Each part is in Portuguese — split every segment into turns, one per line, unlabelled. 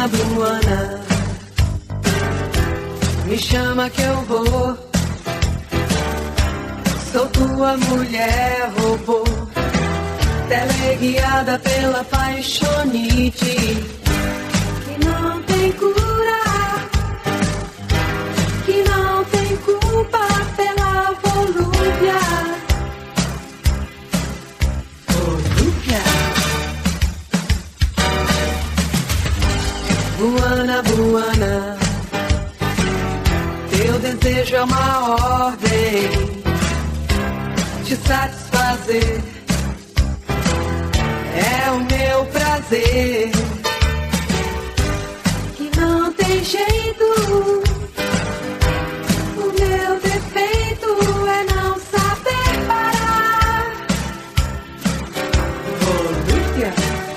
Buana, me chama que eu vou. Sou tua mulher robô, teleguiada pela paixonite que não tem cura, que não tem culpa pela volúpia. Buana, Buana, teu desejo é uma ordem, te satisfazer é o meu prazer, que não tem jeito, o meu defeito é não saber parar. Volúpia.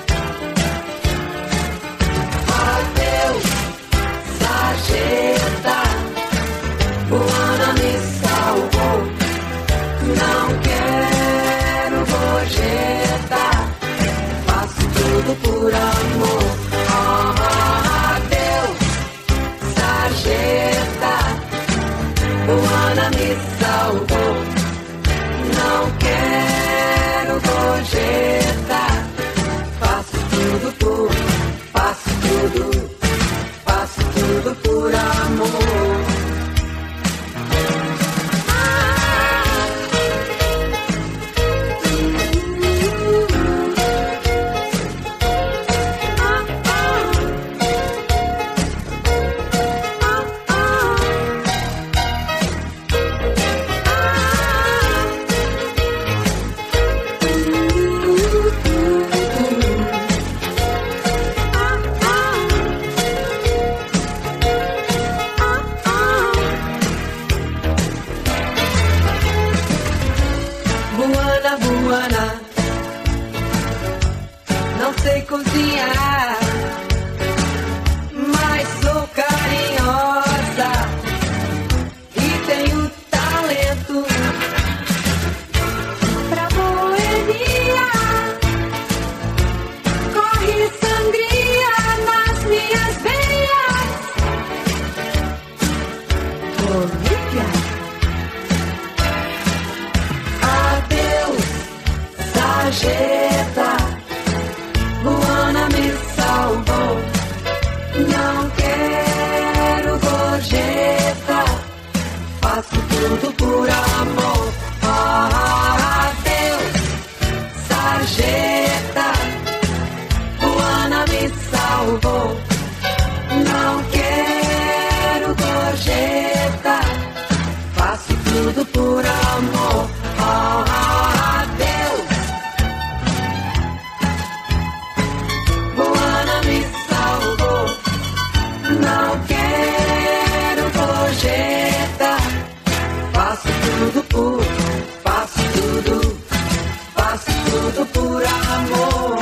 Adeus, sarjeta, Buana me salvou, não quero gorjeta, faço tudo por amor. Adeus, sarjeta, Buana me salvou, não quero gorjeta, faço tudo por amor. Buana, Buana, não sei cozinhar, mas sou carinhosa e tenho talento pra boemia. Corre sangria nas minhas veias. Olívia. Sarjeta, Buana me salvou, não quero gorjeta, faço tudo por amor. Adeus, sarjeta, Buana me salvou, não quero gorjeta, faço tudo por amor. Não quero gorjeta, faço tudo por amor.